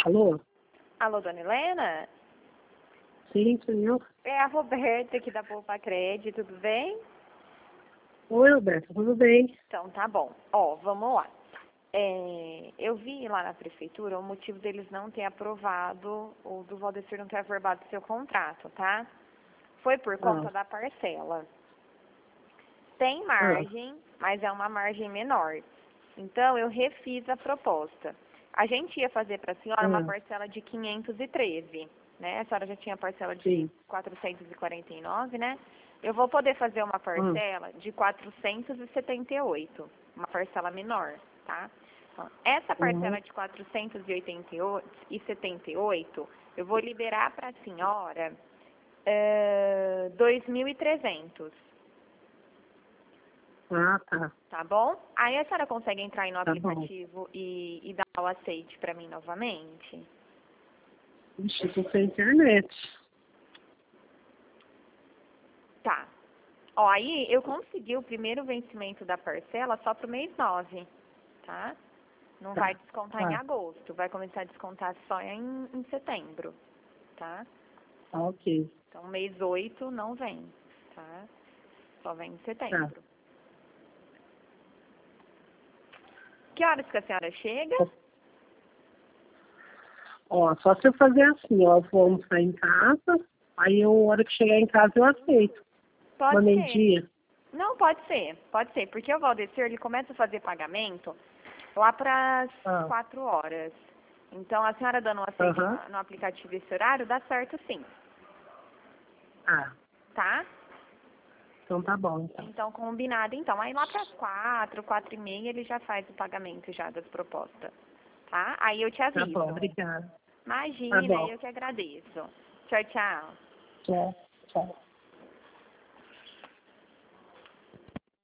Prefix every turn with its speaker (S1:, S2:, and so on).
S1: Alô?
S2: Alô, dona Helena?
S1: Sim, senhor.
S2: É a Roberta aqui da Poupa Crédito, tudo bem?
S1: Oi, Roberto, tudo bem?
S2: Então, tá bom. Ó, vamos lá. Eu vi lá na prefeitura o motivo deles não ter aprovado, ou do Valdecir não ter averbado seu contrato, tá? Foi por conta da parcela. Tem margem, mas é uma margem menor. Então, eu refiz a proposta. A gente ia fazer para a senhora uma parcela de 513, né? A senhora já tinha parcela de 449, né? Eu vou poder fazer uma parcela de 478, uma parcela menor, tá? Então, essa parcela de 478, eu vou liberar para a senhora 2.300.
S1: Ah, tá.
S2: Tá bom? Aí a senhora consegue entrar aí no
S1: Tá
S2: aplicativo e dar o aceite para mim novamente?
S1: Ixi, tô sem internet.
S2: Tá. Ó, aí eu consegui o primeiro vencimento da parcela só pro mês 9, tá? Não vai descontar em agosto, vai começar a descontar só em setembro, tá?
S1: Tá, ok.
S2: Então, mês 8 não vem, tá? Só vem em setembro. Que horas que a senhora chega?
S1: Ó, só se eu fazer assim, ó, eu vou almoçar em casa, aí a hora que chegar em casa eu aceito.
S2: Pode
S1: Uma
S2: ser.
S1: meio-dia.
S2: Não, pode ser, porque o Valdecir, ele começa a fazer pagamento lá para as 4 horas. Então, a senhora dando um aceite no aplicativo esse horário, dá certo sim, tá?
S1: Então tá bom, então.
S2: Então, combinado, então. Aí lá para as 4h30, ele já faz o pagamento já das propostas, tá? Aí eu te aviso.
S1: Tá bom, obrigada.
S2: Imagina,
S1: Tá bom.
S2: eu que agradeço. Tchau, tchau.
S1: Tchau, tchau.